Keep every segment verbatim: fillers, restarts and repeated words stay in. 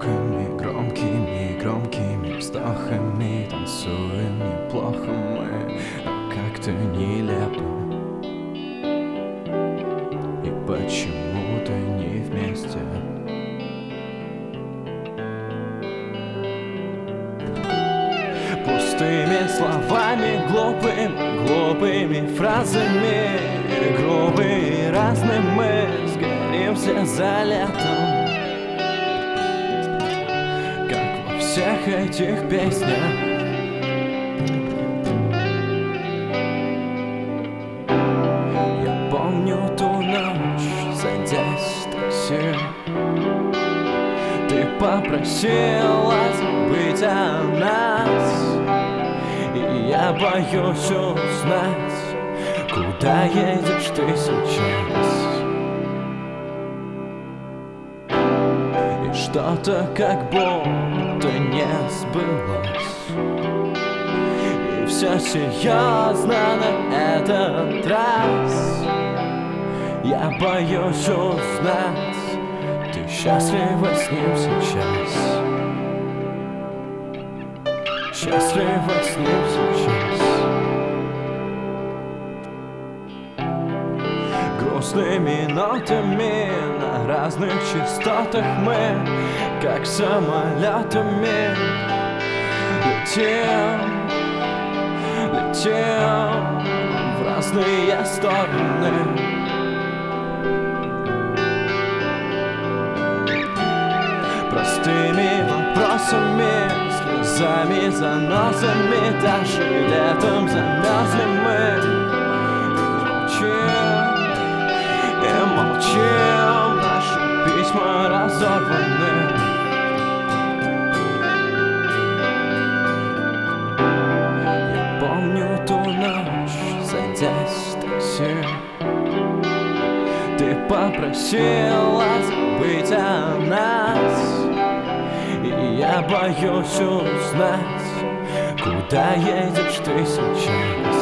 звуками громкими, громкими вздохами танцуем неплохо мы, но как-то нелепо. И почему-то не вместе. Пустыми словами, глупыми, глупыми фразами, грубые и разные мы сгоримся за летом, как во всех этих песнях. Я помню ту ночь, садясь в такси, ты попросила забыть о нас, и я боюсь узнать, куда едешь ты сейчас. И что-то как будто не сбылось, и все серьезно на этот раз. Я боюсь узнать, ты счастлива с ним сейчас? Счастлива с ним сейчас? Грустными нотами на разных частотах мы, как самолетами, летим, летим в разные стороны. Простыми вопросами, слезами, заносами, даже летом замерзли мы. Молчим и молчим, наши письма разорваны. Я помню ту ночь, садясь в такси, ты попросила забыть о нас, и я боюсь узнать, куда едешь ты сейчас.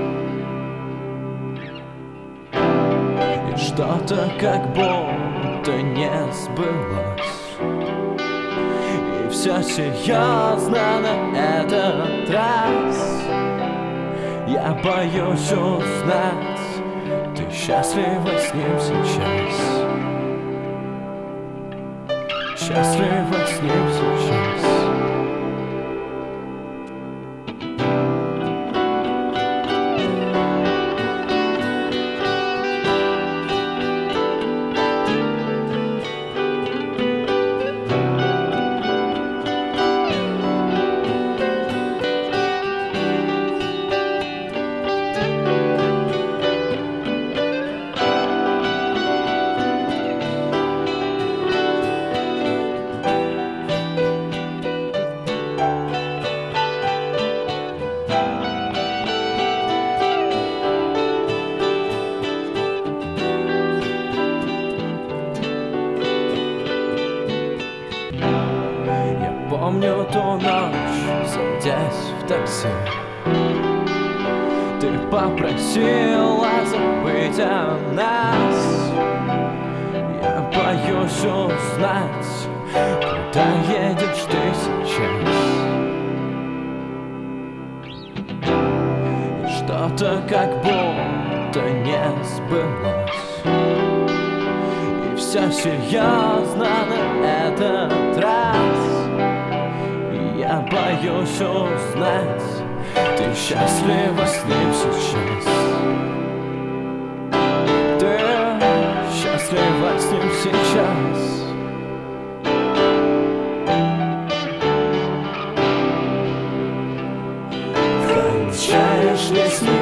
И что-то как будто не сбылось, и все серьезно на этот раз. Я боюсь узнать, ты счастлива с ним сейчас? Счастлива с ним сейчас? Помню ту ночь, садясь в такси, ты попросила забыть о нас. Я боюсь узнать, куда едешь ты сейчас. И что-то как будто не сбылось, и все серьезно на этот раз. Я боюсь узнать, ты счастлива с ним сейчас? Ты счастлива с ним сейчас? Кончаешь ли с ним?